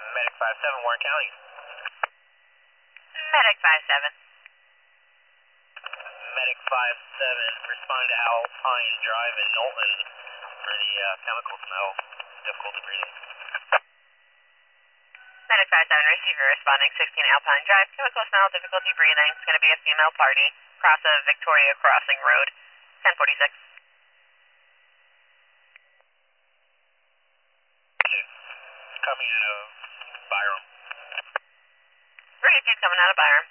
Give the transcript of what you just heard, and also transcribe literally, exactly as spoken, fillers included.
Medic five seven, Warren County. Medic five seven. Medic five seven, respond to Alpine Drive in Knowlton for the uh, chemical smell, difficulty breathing. Medic five seven, receiver responding sixteen Alpine Drive, chemical smell, difficulty breathing. It's going to be a female party, cross of Victoria Crossing Road, ten forty-six. Coming out of Byram. Three, two coming out of Byram.